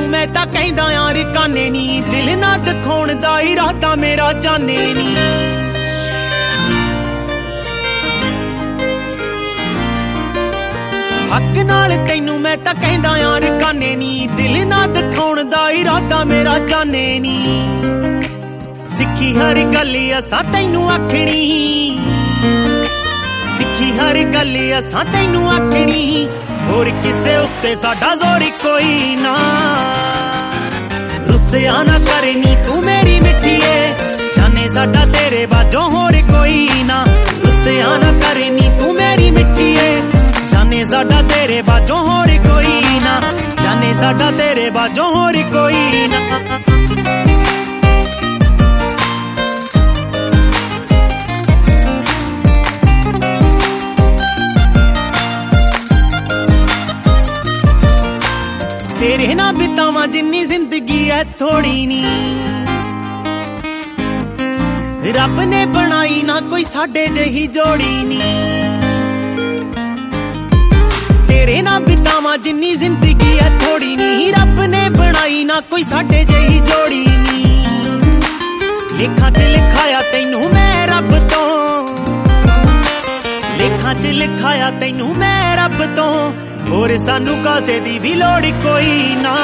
ਤੈਨੂੰ ਮੈਂ ਤਾਂ ਕਹਿੰਦਾ ਯਾਰ ਕਾਨੇ ਨੀ, ਦਿਲ ਨਾ ਦਿਖਾਉਣ ਦਾ ਇਰਾਦਾ ਮੇਰਾ ਜਾਣੇ ਨੀ। ਹੱਕ ਨਾਲ ਤੈਨੂੰ ਮੈਂ ਤਾਂ ਕਹਿੰਦਾ ਯਾਰ ਕਾਨੇ ਨੀ, ਦਿਲ ਨਾ ਦਿਖਾਉਣ ਦਾ ਇਰਾਦਾ ਮੇਰਾ ਜਾਣੇ ਨੀ। ਸਿੱਖੀ ਹਰ ਗੱਲ ਅਸਾਂ ਤੈਨੂੰ ਆਖਣੀ, ਸਿੱਖੀ ਹਰ ਗੱਲ ਅਸਾਂ ਤੈਨੂੰ ਆਖਣੀ, ਹੋਰ ਕਿਸੇ ਉੱਤੇ ਸਾਡਾ ਜ਼ੋਰ ਕੋਈ ਨਾ। ਰੁੱਸਿਆ ਨਾ ਕਰੇ ਨੀ ਤੂੰ ਮੇਰੀ ਮਿੱਠੀਏ, ਜਾਨੇ ਸਾਡਾ ਤੇਰੇ ਬਾਝੋਂ ਹੋਰ ਕੋਈ ਨਾ। ਰੁੱਸਿਆ ਨਾ ਕਰੇ ਨੀ ਤੂੰ ਮੇਰੀ ਮਿੱਠੀਏ, ਜਾਨੇ ਸਾਡਾ ਤੇਰੇ ਬਾਝੋਂ ਹੋਰ ਕੋਈ ਨਾ। ਜਾਨੇ ਸਾਡਾ ਤੇਰੇ ਬਾਝੋਂ ਹੋਰ ਕੋਈ ਨਾ। ਤੇਰੇ ਨਾਲ ਬਿਤਾਵਾਂ ਜਿੰਨੀ ਜ਼ਿੰਦਗੀ ਐ ਥੋੜੀ ਨੀ, ਰੱਬ ਨੇ ਬਣਾਈ ਨਾ ਕੋਈ ਸਾਡੇ ਜਿਹੀ ਜੋੜੀ ਨੀ। ਤੇਰੇ ਨਾਲ ਬਿਤਾਵਾਂ ਜਿੰਨੀ ਜ਼ਿੰਦਗੀ ਐ ਥੋੜੀ ਨੀ, ਰੱਬ ਨੇ ਬਣਾਈ ਨਾ ਕੋਈ ਸਾਡੇ ਜਿਹੀ ਜੋੜੀ ਨੀ। ਲੇਖਾਂ 'ਚ ਲਿਖਾਇਆ ਤੈਨੂੰ ਮੈਂ ਰੱਬ ਤੋਂ, ਲੇਖਾਂ 'ਚ ਲਿਖਾਇਆ ਤੈਨੂੰ ਮੈਂ ਰੱਬ ਤੋਂ, ਹੋਰ ਸਾਨੂੰ ਕਾਸੇ ਦੀ ਵੀ ਲੋੜ ਕੋਈ ਨਾ।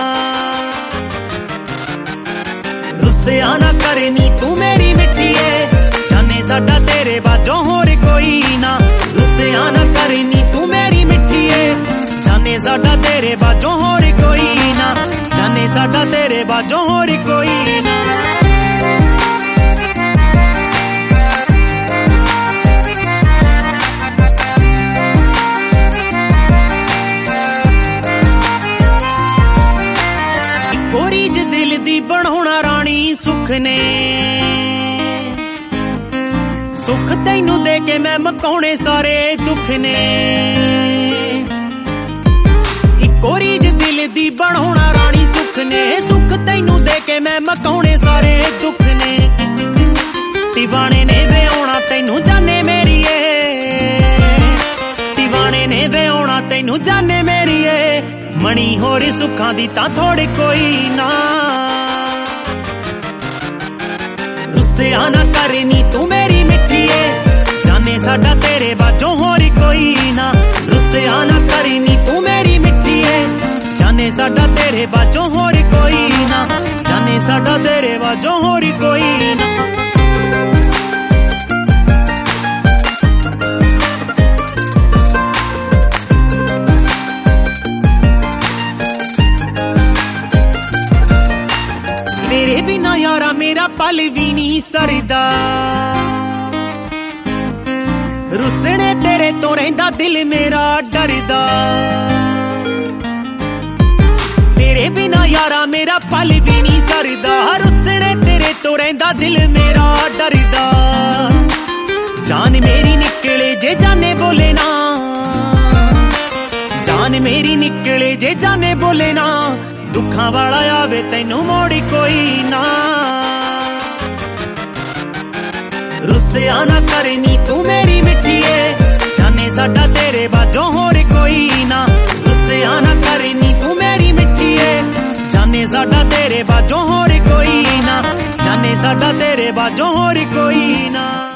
ਰੁੱਸਿਆ ਨਾ ਕਰੇ ਨੀ ਤੂੰ ਮੇਰੀ ਮਿੱਠੀਏ, ਜਾਨੇ ਸਾਡਾ ਤੇਰੇ ਬਾਝੋਂ ਹੋਰ ਕੋਈ ਨਾ। ਰੁੱਸਿਆ ਨਾ ਕਰੇ ਨੀ ਤੂੰ ਮੇਰੀ ਮਿੱਠੀਏ, ਜਾਨੇ ਸਾਡਾ ਤੇਰੇ ਬਾਝੋਂ ਹੋਰ ਕੋਈ ਨਾ। ਜਾਨੇ ਸਾਡਾ ਤੇਰੇ ਬਾਝੋਂ ਹੋਰ ਕੋਈ ਨਾ। ਰੀਝ ਦਿਲ ਦੀ ਬਣਾਉਣਾ ਰਾਣੀ ਸੁੱਖ ਨੇ, ਸੁੱਖ ਤੈਨੂੰ ਦੇ ਕੇ ਮੈਂ ਮੁਕਾਉਣੇ ਸਾਰੇ ਦੁੱਖ ਨੇ। ਇੱਕੋ ਰੀਝ ਦਿਲ ਦੀ ਬਣਾਉਣਾ ਰਾਣੀ ਸੁੱਖ ਨੇ, ਸੁੱਖ ਤੈਨੂੰ ਦੇ ਕੇ ਮੈਂ ਮੁਕਾਉਣੇ ਸਾਰੇ ਦੁੱਖ ਨੇ। ਦੀਵਾਨੇ ਨੇ ਵਿਆਹੁਣਾ ਤੈਨੂੰ ਜਾਨੇ ਮੇਰੀਏ, ਦੀਵਾਨੇ ਨੇ ਵਿਆਹੁਣਾ ਤੈਨੂੰ ਜਾਨੇ ਮੇਰੀਏ, ਮਣੀ ਹੋਰ ਸੁੱਖਾਂ ਦੀ ਤਾਂ ਥੋੜੇ ਕੋਈ ਨਾ। ਰੁੱਸਿਆ ਨਾ ਕਰੇ ਨੀ ਤੂੰ ਮੇਰੀ ਮਿੱਠੀਏ, ਜਾਨੇ ਸਾਡਾ ਤੇਰੇ ਬਾਝੋਂ ਹੋਰ ਕੋਈ ਨਾ। ਰੁੱਸਿਆ ਨਾ ਕਰੇ ਨੀ ਤੂੰ ਮੇਰੀ ਮਿੱਠੀਏ, ਜਾਨੇ ਸਾਡਾ ਤੇਰੇ ਬਾਝੋਂ ਹੋਰ ਕੋਈ ਨਾ। ਜਾਨੇ ਸਾਡਾ ਤੇਰੇ ਬਾਝੋਂ ਹੋਰ ਕੋਈ ਨਾ। ਤੇਰੇ ਬਿਨਾ ਯਾਰਾ ਮੇਰਾ ਪਲ ਵੀ ਨਹੀਂ ਸਰਦਾ, ਰੁੱਸਣੇ ਤੇਰੇ ਤੋਂ ਰਹਿੰਦਾ ਦਿਲ ਮੇਰਾ ਡਰਦਾ। ਤੇਰੇ ਬਿਨਾ ਯਾਰਾ ਮੇਰਾ ਪਲ ਵੀ ਨਹੀਂ ਸਰਦਾ, ਰੁੱਸਣੇ ਤੇਰੇ ਤੋਂ ਰਹਿੰਦਾ ਦਿਲ ਮੇਰਾ ਡਰਦਾ। ਜਾਨ ਮੇਰੀ ਨਿਕਲੇ ਜੇ ਜਾਨੇ ਬੋਲੇ ਨਾ, ਜਾਨ ਮੇਰੀ ਨਿਕਲੇ ਜੇ ਜਾਨੇ ਬੋਲੇ ਨਾ, ਦੁੱਖਾਂ ਵਾਲਾ ਆਵੇ ਤੈਨੂੰ ਮੋੜੀ ਕੋਈ ਨਾ। ਰੁੱਸਿਆ ਨਾ ਕਰੇ ਨੀ ਤੂੰ ਮੇਰੀ ਮਿੱਠੀਏ, ਜਾਨੇ ਸਾਡਾ ਤੇਰੇ ਬਾਝੋਂ ਹੋਰ ਕੋਈ ਨਾ। ਰੁੱਸਿਆ ਨਾ ਕਰੇ ਨੀ ਤੂੰ ਮੇਰੀ ਮਿੱਠੀਏ, ਜਾਨੇ ਸਾਡਾ ਤੇਰੇ ਬਾਝੋਂ ਹੋਰ ਕੋਈ ਨਾ। ਜਾਨੇ ਸਾਡਾ ਤੇਰੇ ਬਾਝੋਂ ਹੋਰ ਕੋਈ ਨਾ।